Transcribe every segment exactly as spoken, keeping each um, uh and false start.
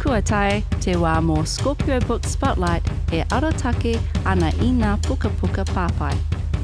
Kua tae te wā mō Scorpio Book Spotlight e arotake ana i ngā puka puka pāpai.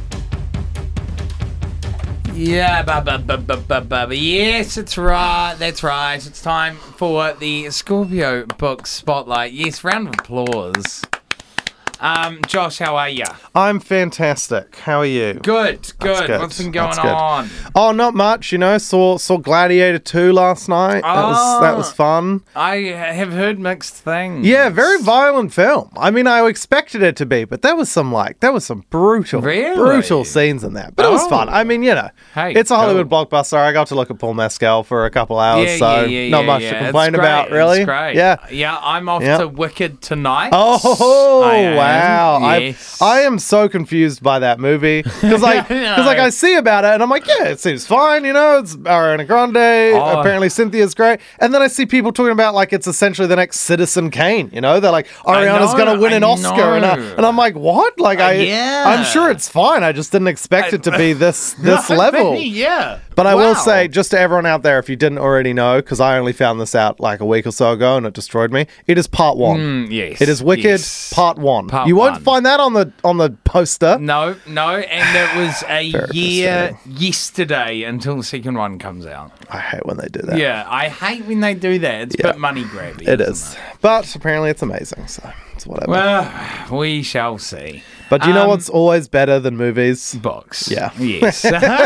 Yeah, ba ba ba ba ba ba. Yes, it's right. That's right. It's time for the Scorpio Book Spotlight. Yes, round of applause. Um, Josh, how are you? I'm fantastic. How are you? Good, good. good. What's been going That's good. on? Oh, not much. You know, saw saw Gladiator two last night. That was that was fun. I have heard mixed things. Yeah, very violent film. I mean, I expected it to be, but there was some like there was some brutal, Really? brutal scenes in that. But it was Oh. fun. I mean, you know, Hey, it's a Hollywood cool. blockbuster. I got to look at Paul Mescal for a couple hours, Yeah, so yeah, yeah, not yeah, much yeah. to It's complain great. about, really. It's great. Yeah. Yeah, I'm off Yeah. to Wicked tonight. Oh, I am. wow. Yes. I, I am so confused by that movie. Because like, I cause, like, know. I see about it and I'm like, yeah, it seems fine, you know, it's Ariana Grande, Oh. apparently Cynthia's great. And then I see people talking about like it's essentially the next Citizen Kane, you know? They're like, Ariana's know, going to win I an Oscar. And, I, know. and I'm like, what? Like, Uh, I, yeah. I'm sure it's fine. I just didn't expect it to be this, this No, level. Yeah. But I will Wow. say, just to everyone out there, if you didn't already know, because I only found this out like a week or so ago and it destroyed me, it is part one. Mm, yes. It is Wicked yes. Part One. Part you won't one. find that on the on the poster. No, no, and it was a Very year frustrating. yesterday until the second one comes out. I hate when they do that. Yeah, I hate when they do that. It's Yeah. a bit money grabby. It isn't is. But apparently it's amazing, so it's whatever. Well, we shall see. but do you know um, what's always better than movies? Books. Yeah. Yes.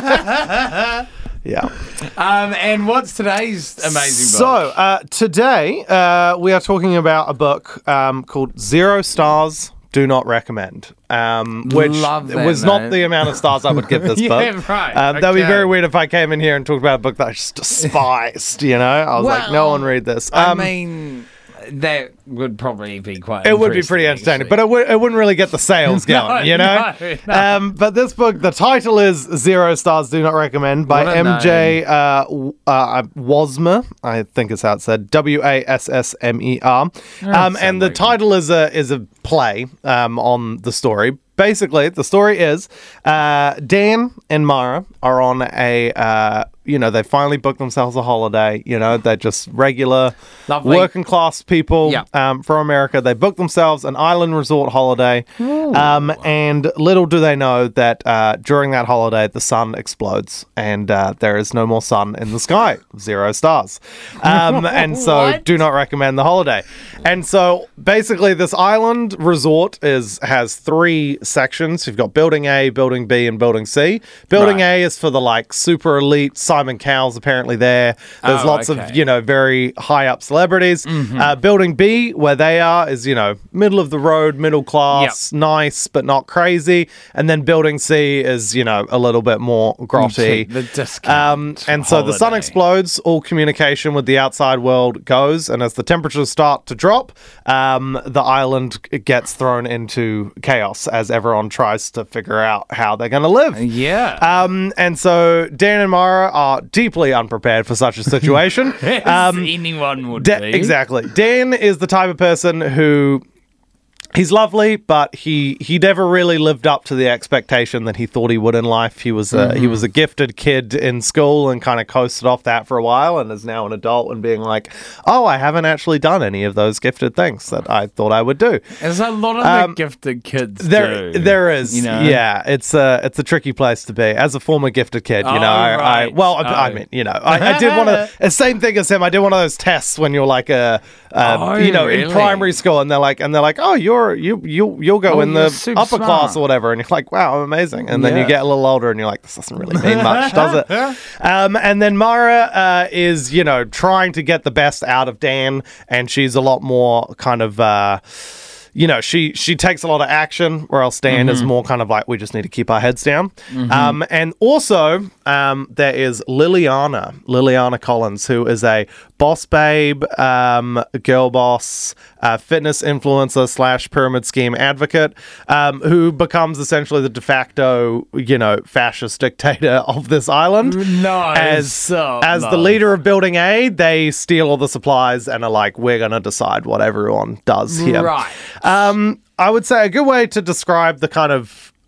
Yeah. um, and what's today's amazing So book? uh, today uh, we are talking about a book um, called Zero Stars. Do not recommend. Um, which Love that, was mate. not the amount of stars I would give this Yeah, book. right, Um, That'd be okay. very weird if I came in here and talked about a book that I just despised. You know, I was like, no Well, one read this. I Um, mean, that would probably be quite It would be pretty interesting, entertaining, but it, w- it wouldn't really get the sales No, going, you know? no, no. Um, but this book, the title is Zero Stars Do Not Recommend by What a M J uh, w- uh, Wasmer, I think is how it's said, W A S S M E R. Um, sounds and the like it. title is a is a play um, on the story. Basically, the story is uh, Dan and Mara are on a, uh, you know, they finally booked themselves a holiday. You know, they're just regular Lovely. working class people Yeah. um, from America. They booked themselves an island resort holiday. Um, and little do they know that uh, during that holiday, the sun explodes and uh, there is no more sun in the sky. Zero stars. Um, and so What? do not recommend the holiday. And so basically this island resort is has three sections. You've got building A, building B, and building C. Building Right. A is for the like super elite Simon Cowell's apparently there. There's Oh, lots okay. Mm-hmm. of, you know, very high up celebrities. Uh, building B, where they are, is, you know, middle of the road, middle class, nice, but not crazy. And then building C is, you know, a little bit more grotty. The discount. Um, and so the sun holiday. explodes, all communication with the outside world goes, and as the temperatures start to drop, um, the island gets thrown into chaos as everyone tries to figure out how they're going to live. Yeah. Um, and so Dan and Mara are deeply unprepared for such a situation. As um, anyone would Da- be. exactly. Dan is the type of person who he's lovely, but he he never really lived up to the expectation that he thought he would in life. He was a, he was a gifted kid in school and kind of coasted off that for a while, and is now an adult and being like, oh, I haven't actually done any of those gifted things that I thought I would do. There's a lot of Um, the gifted kids There, do, there is, you know? yeah. It's a, it's a tricky place to be. As a former gifted kid, you Oh, know, I, I right. well, I, I Oh. mean, you know, I, I did one of the same thing as him. I did one of those tests when you're like a, um, Oh, you know, in really? primary school, and they're like, and they're like, oh, you're you you you'll go Oh, in you're the super upper smart. class or whatever, and you're like, wow, I'm amazing. And then you Yeah. get a little older, and you're like, this doesn't really mean much, does it? Um, and then Mara uh, is, you know, trying to get the best out of Dan, and she's a lot more kind of. Uh, You know, she she takes a lot of action, where else Dan is more kind of like, we just need to keep our heads down. Um, and also, um, there is Liliana, Liliana Collins, who is a boss babe, um, girl boss, uh, fitness influencer slash pyramid scheme advocate, um, who becomes essentially the de facto, you know, fascist dictator of this island. Nice. As, So as the nice. leader of Building A, they steal all the supplies and are like, we're going to decide what everyone does here. Right. Um, I would say a good way to describe the kind of,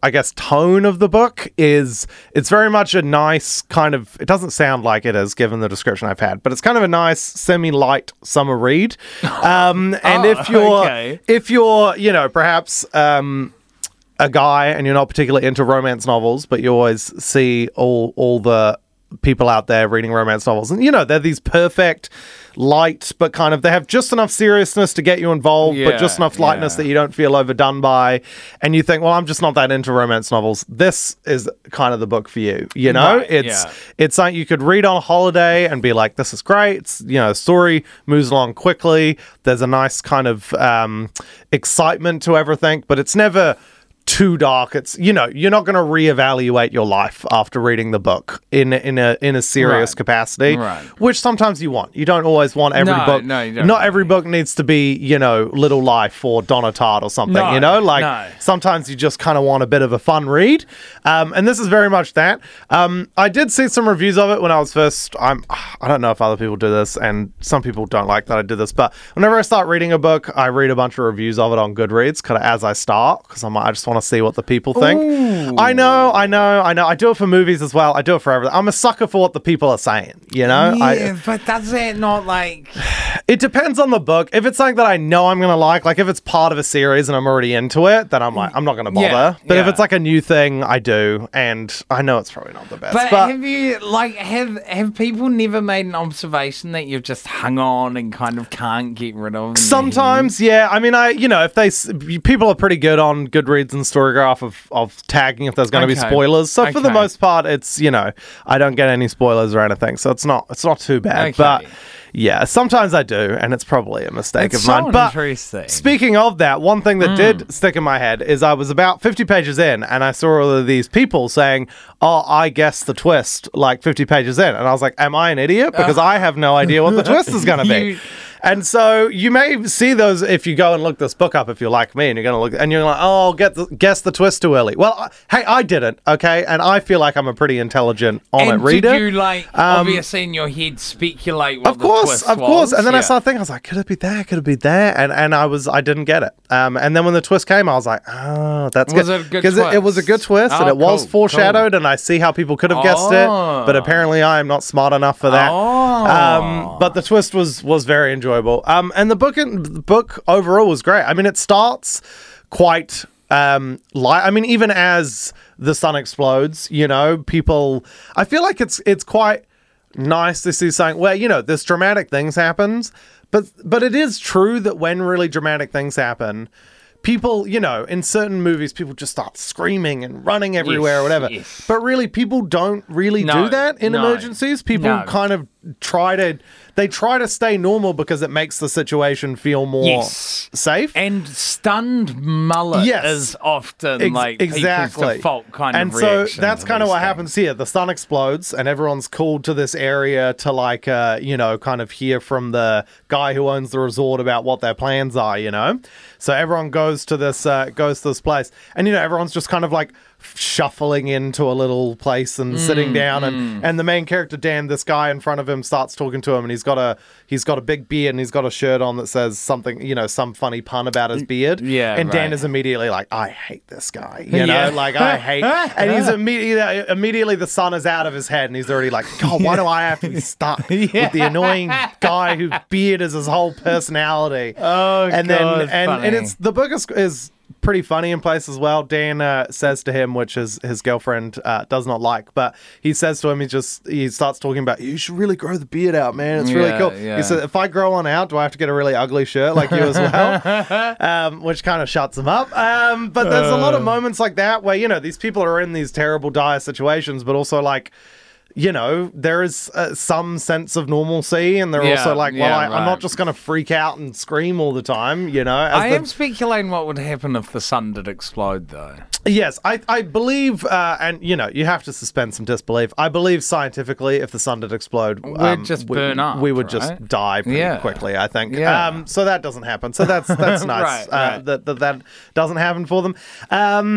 I guess, tone of the book is it's very much a nice kind of, it doesn't sound like it is given the description I've had, but it's kind of a nice semi-light summer read. Um, and Oh, if you're, okay. if you're, you know, perhaps um, a guy and you're not particularly into romance novels, but you always see all all the people out there reading romance novels, and you know they're these perfect light but kind of they have just enough seriousness to get you involved, Yeah, but just enough lightness yeah. that you don't feel overdone by, and you think, well, I'm just not that into romance novels. This is kind of the book for you, you know. Right, it's yeah. it's something you could read on holiday and be like, this is great. It's, you know, story moves along quickly, there's a nice kind of um excitement to everything, but it's never too dark. It's, you know, you're not going to reevaluate your life after reading the book in in a in a serious Right. capacity, Right. which sometimes you want. You don't always want every No, book. no, you don't. Not every book needs to be, you know, Little Life or Donna Tartt or something. No, you know, like no. sometimes you just kind of want a bit of a fun read, um, and this is very much that. Um, I did see some reviews of it when I was first. I'm I don't know if other people do this, and some people don't like that I did this, but whenever I start reading a book, I read a bunch of reviews of it on Goodreads, kind of as I start, because I'm I just want to see what the people think. I know, I know, I know. I do it for movies as well. I do it for everything. I'm a sucker for what the people are saying, you know? Yeah, I, but does it not like... it depends on the book. If it's something that I know I'm going to like, like if it's part of a series and I'm already into it, then I'm like, I'm not going to bother. Yeah, but if yeah. it's like a new thing, I do. And I know it's probably not the best. But, But, have you, like, have have people never made an observation that you've just hung on and kind of can't get rid of? in your head? sometimes, yeah. I mean, I, you know, if they, s- people are pretty good on Goodreads and Storygraph of, of tagging if there's going to be Okay. spoilers. So for the Okay. most part, it's, you know, I don't get any spoilers or anything. So it's not, it's not too bad. Okay. But yeah, sometimes I do. And it's probably a mistake It's of mine. so But interesting. speaking of that, one thing that did stick in my head is I was about fifty pages in and I saw all of these people saying, oh, I guessed the twist like fifty pages in. And I was like, am I an idiot? Because I have no idea what the twist is going to be. You- And so you may see those if you go and look this book up if you're like me and you're going to look and you're like, oh, get the, guess the twist too early. Well, I, hey, I didn't, okay? And I feel like I'm a pretty intelligent on and it reader. did you, like, Um, obviously in your head speculate what Of course, the twist of course. was? And then I Yeah. started thinking, I was like, could it be there? Could it be there? And and I was, I didn't get it. Um, and then when the twist came, I was like, oh, that's Was good. it a good Because it, it was a good twist? twist, and Oh, it was cool, foreshadowed, and I see how people could have guessed it, but Oh. apparently I am not smart enough for that. Oh. Um, but the twist was was very enjoyable. Um, and the book, in, the book overall was great. I mean, it starts quite um light. I mean, even as the sun explodes, you know, people. I feel like it's it's quite nice to see something where, you know, this dramatic things happens, but but it is true that when really dramatic things happen, people, you know, in certain movies, people just start screaming and running everywhere Yes, or whatever. yes. But really, people don't really No, do that in no, emergencies. People no. kind of try to, they try to stay normal because it makes the situation feel more Yes. safe. And stunned mullet Yes. is often Ex- like exactly. people's default kind and of so reaction. that's to kind of these what things. happens here. The sun explodes and everyone's called to this area to like uh you know kind of hear from the guy who owns the resort about what their plans are, you know. So everyone goes to this uh goes to this place, and you know everyone's just kind of like shuffling into a little place and Mm, sitting down, and and the main character Dan, this guy in front of him, starts talking to him, and he's got a he's got a big beard and he's got a shirt on that says something, you know, some funny pun about his beard. yeah, and Dan right. is immediately like, I hate this guy, you know, Yeah. like I hate, and he's immediately immediately the sun is out of his head, and he's already like, God, why do I have to be stuck with the annoying guy whose beard is his whole personality? Oh, and God, then it's and funny. and it's the book is, is pretty funny in place as well. Dan uh, says to him, which is his girlfriend uh, does not like, but he says to him, he just he starts talking about, you should really grow the beard out, man. It's really Yeah, cool. yeah. He said, if I grow one out, do I have to get a really ugly shirt like you as well? um, which kind of shuts him up. Um, but there's a lot of moments like that where, you know, these people are in these terrible, dire situations, but also like, you know, there is uh, some sense of normalcy, and they're Yeah, also like, well, yeah, I, I'm right. not just going to freak out and scream all the time, you know. As I the, am speculating what would happen if the sun did explode, though. Yes, I, I believe, uh, and you know, you have to suspend some disbelief. I believe scientifically, if the sun did explode, We'd um, just we, burn up, We would right? just die pretty Yeah. quickly, I think. Yeah. Um, so that doesn't happen. So that's that's nice Right, uh, right. That, that that doesn't happen for them. Um,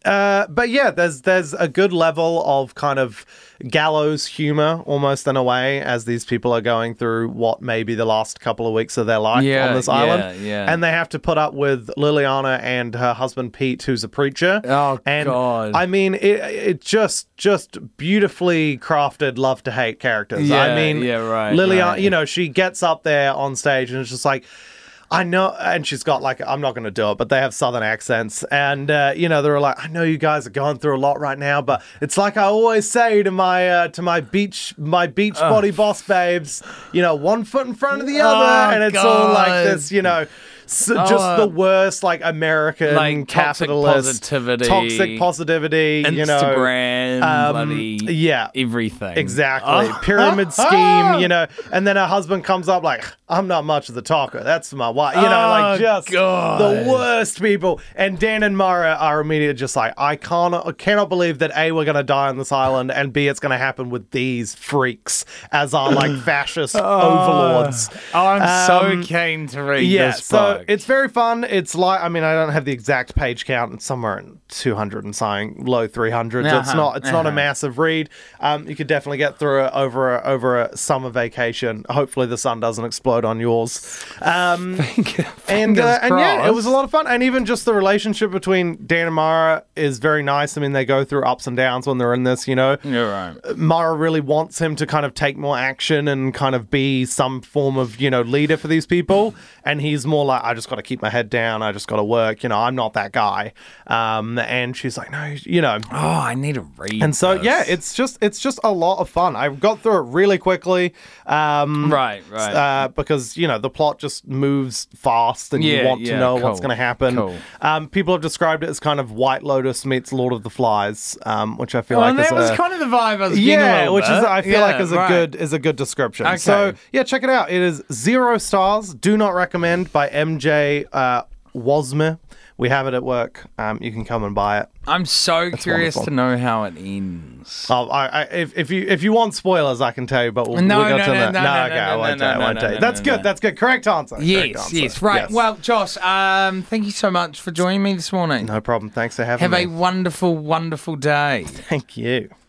uh, but yeah, there's there's a good level of kind of gallows humor, almost in a way, as these people are going through what may be the last couple of weeks of their life Yeah, on this yeah, island. yeah. And they have to put up with Liliana and her husband Pete, who's a preacher. Oh, and God. I mean, it it just just beautifully crafted love to hate characters. I Yeah, mean, yeah, right, Liliana, right. you know, she gets up there on stage and it's just like, I know, and she's got like, I'm not going to do it, but they have southern accents. And, uh, you know, they're like, I know you guys are going through a lot right now, but it's like I always say to my, uh, to my beach, my beach body boss babes, you know, one foot in front of the other. Oh, and it's all like God. this, you know, so just Oh, the worst, like American like toxic capitalist positivity. toxic positivity, you know, Instagram, um, bloody yeah. everything. Exactly. Oh. Pyramid scheme, you know, and then her husband comes up like, I'm not much of the talker. That's my wife. You know, like Oh, just God. the worst people. And Dan and Mara are immediately just like, I can't, I cannot believe that A, we're going to die on this island, and B, it's going to happen with these freaks as our like fascist overlords. Oh, I'm Um, so keen to read Yeah, this so book. it's very fun. It's like, I mean, I don't have the exact page count. It's somewhere in two hundred and something, low three hundreds. It's Uh-huh, not. It's not a uh-huh. massive read. Um, you could definitely get through it over a, over a summer vacation. Hopefully, the sun doesn't explode on yours. Um, and uh, and yeah, it was a lot of fun. And even just the relationship between Dan and Mara is very nice. I mean, they go through ups and downs when they're in this. You know, You're right. Mara really wants him to kind of take more action and kind of be some form of, you know, leader for these people. And he's more like, I just got to keep my head down. I just got to work. You know, I'm not that guy. Um, and she's like, no, you know. Oh, I need to read. And so, this. yeah, it's just it's just a lot of fun. I got through it really quickly. Um, Right, right. Uh, because, you know, the plot just moves fast and Yeah, you want yeah, to know what's cool, going to happen. cool. Um, people have described it as kind of White Lotus meets Lord of the Flies, um, which I feel Well, like that is was a, kind of the vibe I was getting a yeah, little which is bit. I feel Yeah, like is a right. good is a good description. Okay. So yeah, check it out. It is zero stars. Do not recommend by M J uh, Wasmer. We have it at work. Um, you can come and buy it. I'm so curious wonderful. to know how it ends. Oh, I, I, if, if you if you want spoilers, I can tell you, but we'll, No, we'll go no, to no, that. no, no, okay, no, I won't no, tell you. I no, won't no, tell you. no, That's no, good. no. That's good. Correct answer. Correct Yes, answer. yes, right. Yes. Well, Josh, um, thank you so much for joining me this morning. No problem. Thanks for having Have me. a wonderful, wonderful day. Thank you.